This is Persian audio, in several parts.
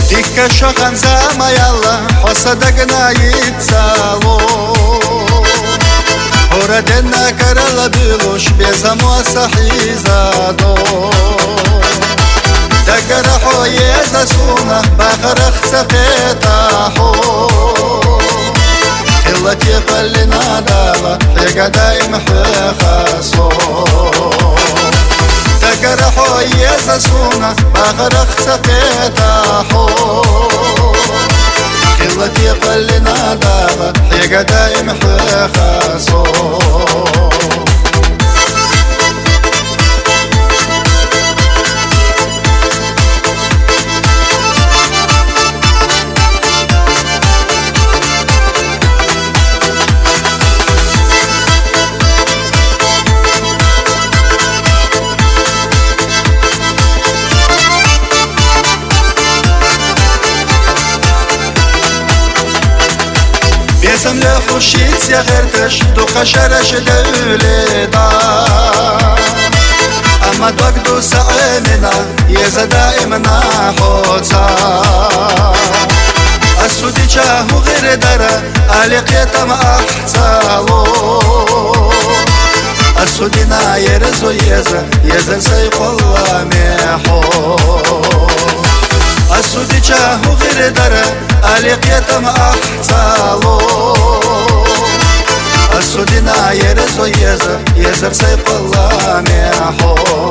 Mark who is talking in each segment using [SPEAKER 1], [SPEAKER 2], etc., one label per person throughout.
[SPEAKER 1] Дикка шоғанза маялла Хосадагна йицало Ураденна карала билуш Безамо сахизадо Дагара хоеза суна Багарах сапетахо Хиллати قلنا دابا حيقا دايم حيخاسو دقر حويز سونا بغرق سقيتاحو خلتي قلنا دابا حيقا دايم حيخاسو بيسم لخوشيت يا غيرتش دوقا شرش دولدا أما دوقدو سعيمنا يزا دائمنا حوتا السودي جاهو غير دارا أليق يتم أحتالو السودي نايرزو يزا سيق الله ميحو السودي جاهو غير دارا أليق يتم أحتالو السودي نايرزو يزا سيق الله ميحو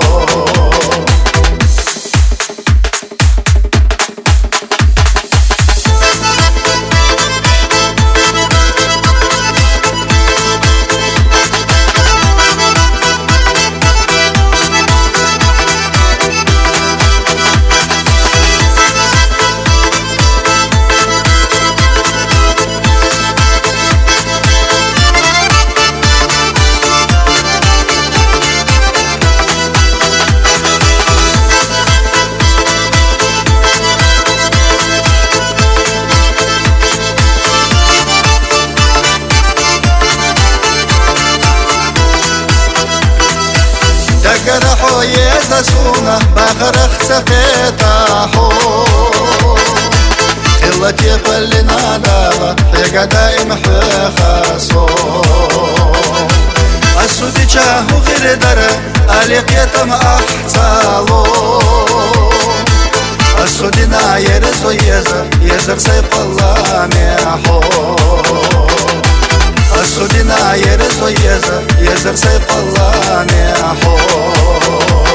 [SPEAKER 1] دقر حويز سونا بغرق سقيتاحو خلتي قلنا دابا حيقا دايم حيخاسو السودي جاهو غير دارا أليق يتم أحتالو السودي نايرزو يزر سيق الله ميحو السودي نايرزو يزر سيق الله ميحو